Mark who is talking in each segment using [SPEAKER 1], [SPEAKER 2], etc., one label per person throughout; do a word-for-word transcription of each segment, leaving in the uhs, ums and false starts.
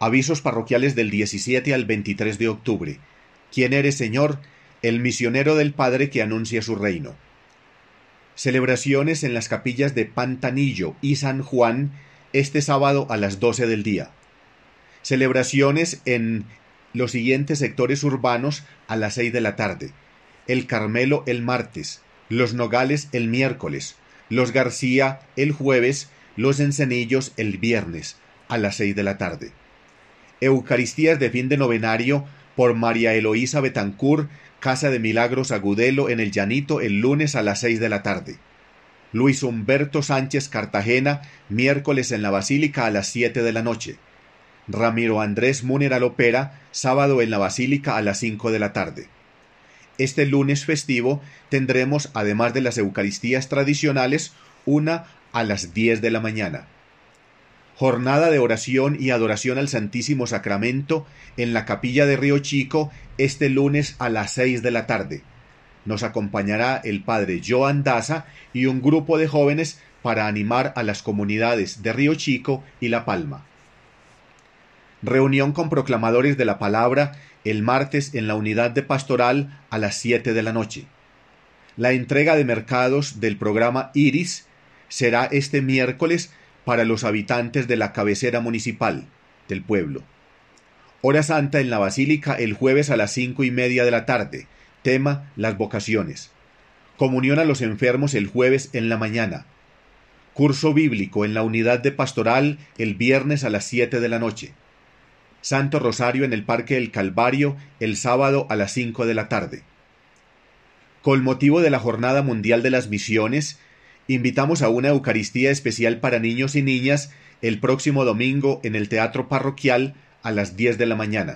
[SPEAKER 1] Avisos parroquiales del diecisiete al veintitrés de octubre. ¿Quién eres, Señor? El misionero del Padre que anuncia su reino. Celebraciones en las capillas de Pantanillo y San Juan este sábado a las doce del día. Celebraciones en los siguientes sectores urbanos a las seis de la tarde. El Carmelo el martes, Los Nogales el miércoles, Los García el jueves, Los Encenillos el viernes a las seis de la tarde. Eucaristías de fin de novenario por María Eloísa Betancur, Casa de Milagros Agudelo en el Llanito el lunes a las seis de la tarde. Luis Humberto Sánchez Cartagena, miércoles en la Basílica a las siete de la noche. Ramiro Andrés Múnera Lopera, sábado en la Basílica a las cinco de la tarde. Este lunes festivo tendremos, además de las Eucaristías tradicionales, una a las diez de la mañana. Jornada de oración y adoración al Santísimo Sacramento en la Capilla de Río Chico este lunes a las seis de la tarde. Nos acompañará el padre Joan Daza y un grupo de jóvenes para animar a las comunidades de Río Chico y La Palma. Reunión con proclamadores de la palabra el martes en la unidad de pastoral a las siete de la noche. La entrega de mercados del programa Iris será este miércoles para los habitantes de la cabecera municipal del pueblo. Hora Santa en la Basílica el jueves a las cinco y media de la tarde. Tema: las vocaciones. Comunión a los enfermos el jueves en la mañana. Curso bíblico en la unidad de pastoral el viernes a las siete de la noche. Santo Rosario en el Parque del Calvario el sábado a las cinco de la tarde. Con motivo de la Jornada Mundial de las Misiones, invitamos a una Eucaristía especial para niños y niñas el próximo domingo en el Teatro Parroquial a las diez de la mañana.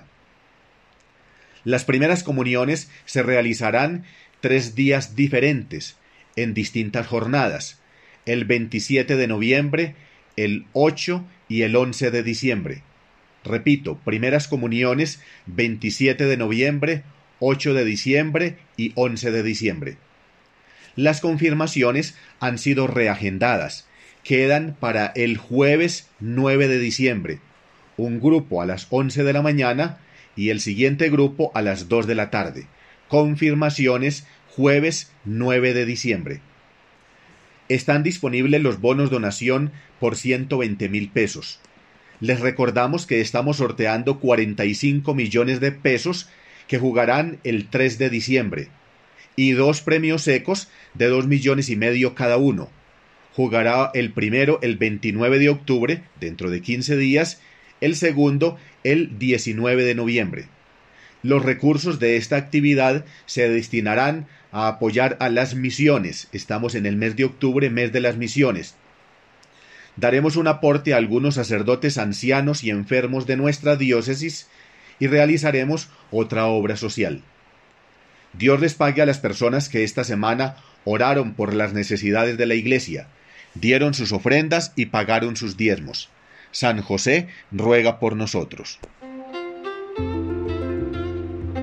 [SPEAKER 1] Las primeras comuniones se realizarán tres días diferentes, en distintas jornadas, el veintisiete de noviembre, el ocho y el once de diciembre. Repito, primeras comuniones veintisiete de noviembre, ocho de diciembre y once de diciembre. Las confirmaciones han sido reagendadas. Quedan para el jueves nueve de diciembre, un grupo a las once de la mañana y el siguiente grupo a las dos de la tarde. Confirmaciones jueves nueve de diciembre. Están disponibles los bonos donación por ciento veinte mil pesos. Les recordamos que estamos sorteando cuarenta y cinco millones de pesos que jugarán el tres de diciembre y dos premios secos de dos millones y medio cada uno. Jugará el primero el veintinueve de octubre, dentro de quince días, el segundo el diecinueve de noviembre. Los recursos de esta actividad se destinarán a apoyar a las misiones. Estamos en el mes de octubre, mes de las misiones. Daremos un aporte a algunos sacerdotes ancianos y enfermos de nuestra diócesis y realizaremos otra obra social. Dios les pague a las personas que esta semana oraron por las necesidades de la Iglesia, dieron sus ofrendas y pagaron sus diezmos. San José ruega por nosotros.